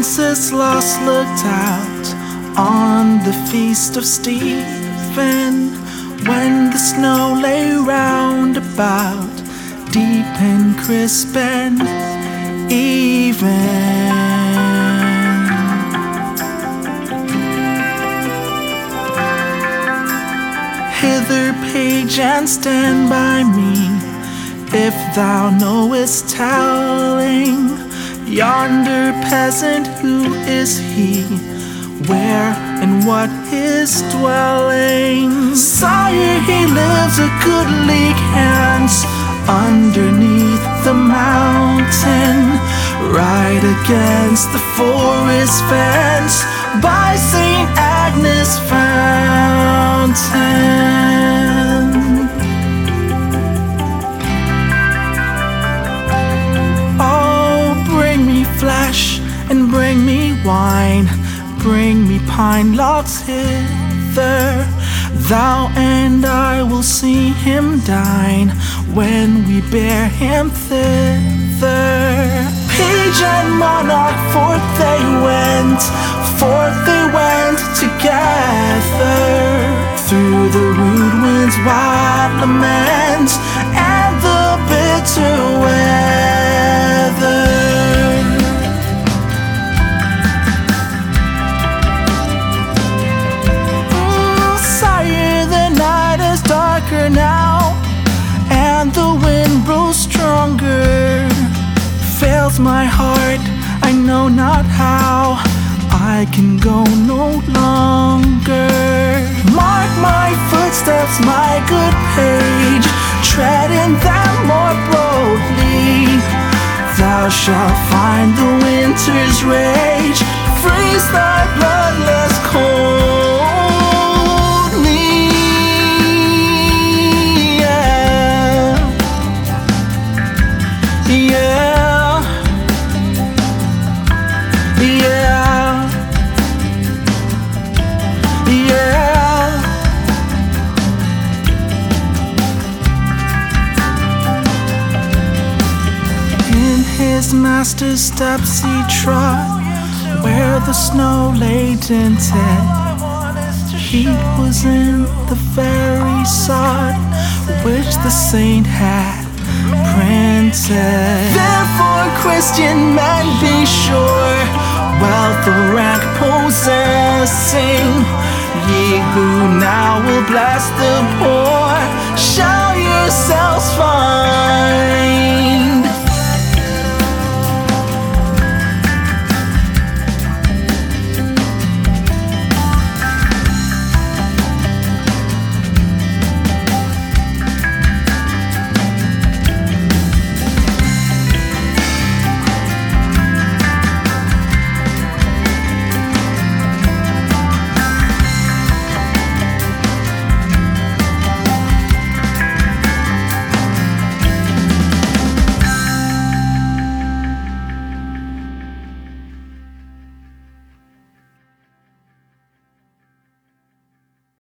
Wenceslas looked out on the feast of Stephen, when the snow lay round about, deep and crisp and even. Hither, page, and stand by me, if thou knowest telling yonder peasant, who is he, where and what his dwelling? Sire, he lives a goodly hence underneath the mountain, right against the forest fence, by St. Agnes fountain. Oh, bring me flesh and bring me wine, bring me pine logs hither. Thou and I will see him dine, when we bear him thither. Page and monarch, forth they went together, through the rude wind's wild lament and the bitter weather. Sire, the night is darker now, and the wind blows stronger. Fails my heart, I know not how, I can go no longer. Mark my footsteps, my good page, treading them more broadly. Thou shalt find the winter's rage freeze thy bloodless coldly. Yeah, yeah, yeah, yeah. In his master's steps he trod, where the snow lay dinted. He was in the very sod which the saint had printed. Therefore, Christian men, be sure, wealth or rank possessing, ye who now will bless the poor shall